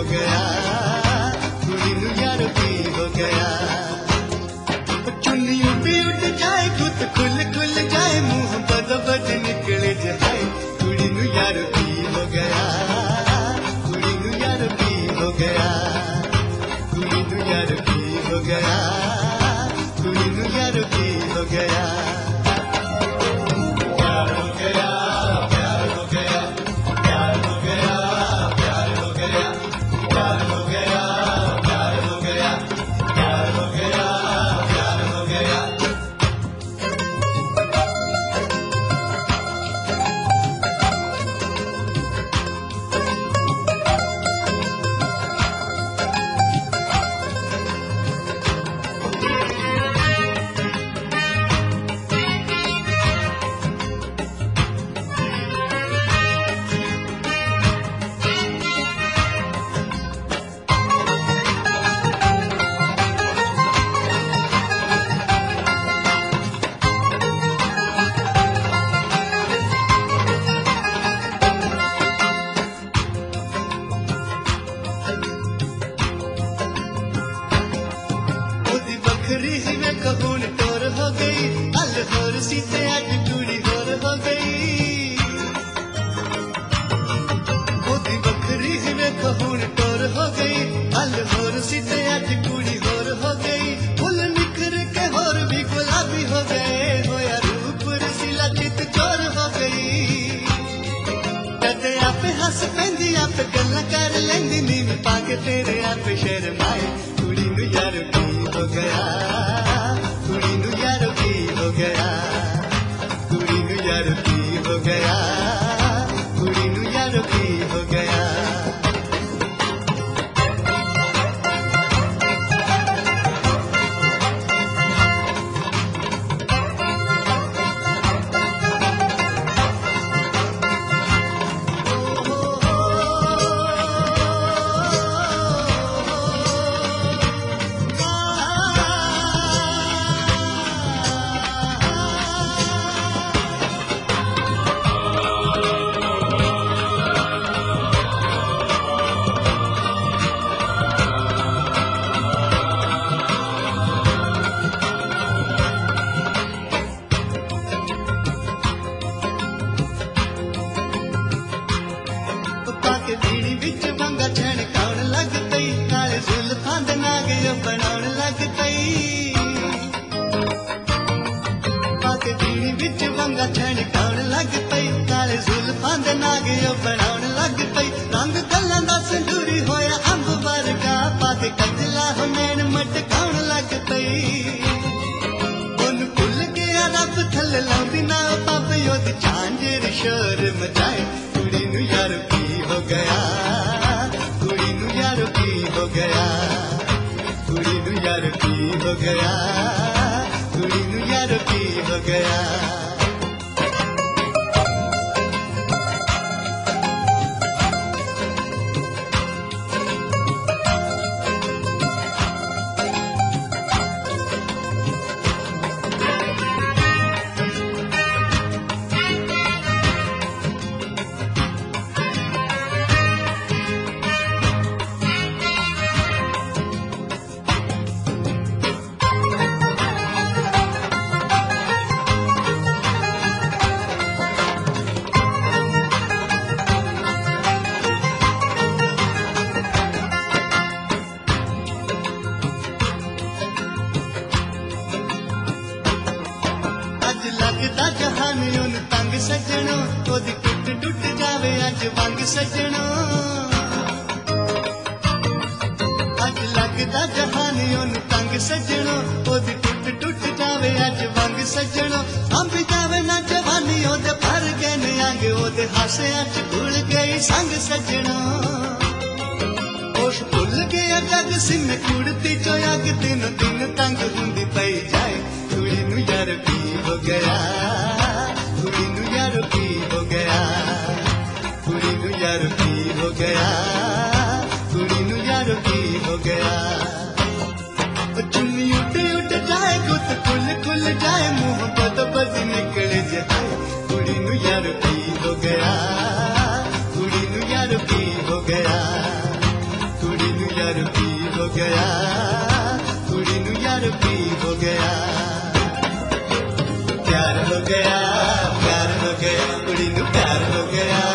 गया, कुड़ी नू यारो की हो गया। चुन्नी उड़ जाए, गुत खुल खुल जाए, मुंह बद बद निकले जाए, कुड़ी नू यारो की हो गया, कुड़ी नू यारो की हो गया, कुड़ी नू यारो की हो गया, कुड़ी नू यारो की हो गया। कहून टोर हो गई, अल होर सीते अज कुड़ी होर हो गई। मोदी बकरी हिवे कहून टोर हो गई, अल होर सीते अज कुड़ी होर हो गई। फुल निखर के होर भी गुलाबी हो गए, होया रूप रसीला चित चोर हो गई। कदे आपे हस पैंदी आपे गल्ला कर लेंदी, नींद पाके तेरे आपे शर्माए, कुड़ी नू यार की हो गया, कुड़ी नू यारो की हो गया, कुड़ी नू यारो की हो गया, कुड़ी नू यारो की हो गया। बीड़ी बिच बंगा छणकाउण लग पई, काले जुल्फां दे नाग बनाउण लग पई। पाके बीड़ी बिच बंगा छणकाउण लग पई, काले जुल्फां दे नाग बनाउण लग पई। रंग गल्लां दा संदूरी होया अंब वर्गा, पाके कजला हुनैन मटकाउण लग पई। ओनू भुल गया रब थल्ले लाउंदी ना पापे, ओदी झांझर शोर मचाए, कुड़ी नू यारो की हो गया, कुड़ी नू यारो की हो गया, कुड़ी नू यारो की हो गया, कुड़ी नू यारो की हो गया। लगदा जहान उन तंग सजणो, ओदी टुट टुट जावे अज वंग सजणो। अज लगदा जहान उन तंग सजणो, ओदी टुट टुट जावे अज वंग सजणो। अंब जावे ना जवानी ओदे भर गए ने अंग, ओदे हासे अज भूल गई संग सजणो। होश भुल गया जग सिन कुड़ती जो अग, दिन दिन तंग हुंदी पई जाए, कुड़ी नू यारो की हो गया, कुड़ी नू यारो की हो गया, कुड़ी नू यारो की हो गया, कुड़ी नू यारो की हो गया। चुन्नी उड़ उड़ जाए, गुत खुल खुल जाए, मुंह बद बद निकले जाए, कुड़ी नू यारो की हो गया, कुड़ी नू यारो की हो गया, यार पी हो गया कुड़ी नू यार पी हो गया प्यार हो गया कुड़ी नू प्यार हो गया